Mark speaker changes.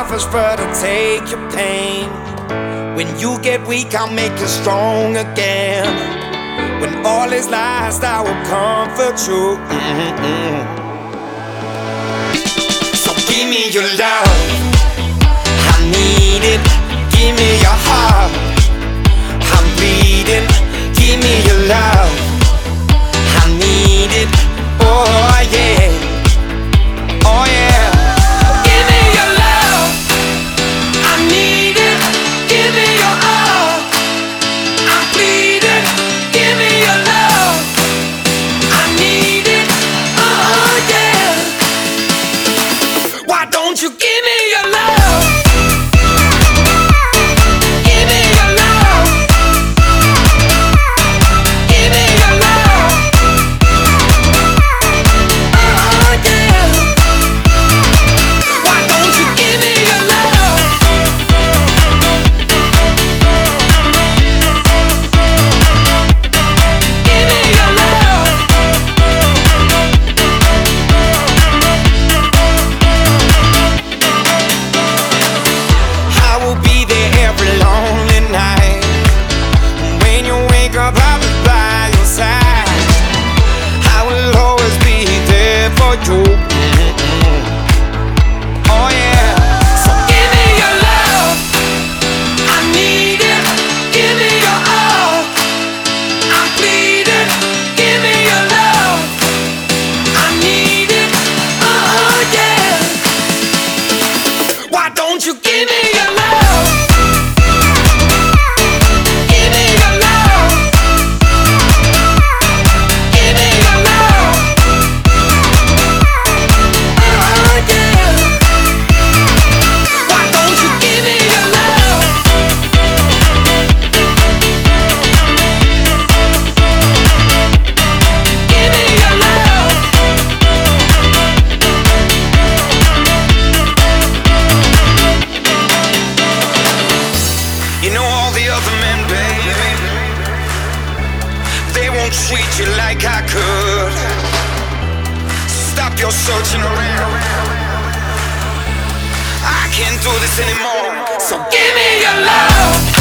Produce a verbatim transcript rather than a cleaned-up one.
Speaker 1: offers but to take your pain. When you get weak, I'll make you strong again. When all is lost, I will comfort you. Mm-hmm. So give me your love, I need it. Give me your heart, I'm bleeding. Give me your love, I need it. Oh yeah, oh yeah. Give me your love, I need it. Give me your all, I'm bleeding. Give me your love, I need it. Oh yeah. Why don't you give me your love? Treat you like I could. Stop your searching around. I can't do this anymore. So give me your love.